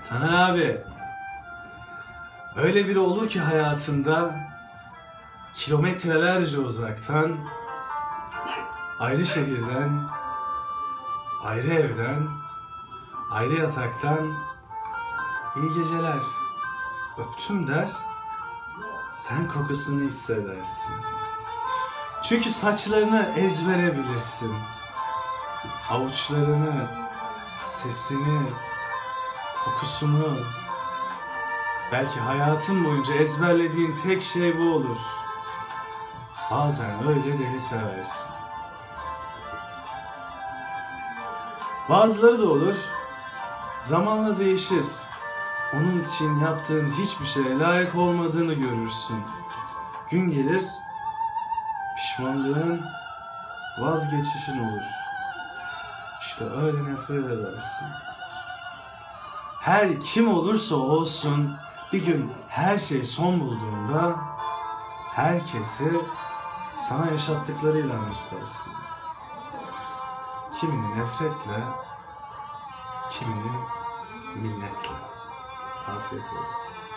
Taner abi, öyle biri olur ki hayatında kilometrelerce uzaktan, ayrı şehirden, ayrı evden, ayrı yataktan iyi geceler öptüm der, sen kokusunu hissedersin. Çünkü saçlarını ezbere bilirsin, avuçlarını, sesini, kokusunu. Belki hayatın boyunca ezberlediğin tek şey bu olur. Bazen öyle deli seversin. Bazıları da olur, zamanla değişir. Onun için yaptığın hiçbir şeye layık olmadığını görürsün. Gün gelir, pişmanlığın, vazgeçişin olur. İşte öyle nefret edersin. Her kim olursa olsun bir gün her şey son bulduğunda herkesi sana yaşattıklarıyla anımsarsın. Kimini nefretle, kimini minnetle. Afiyet olsun.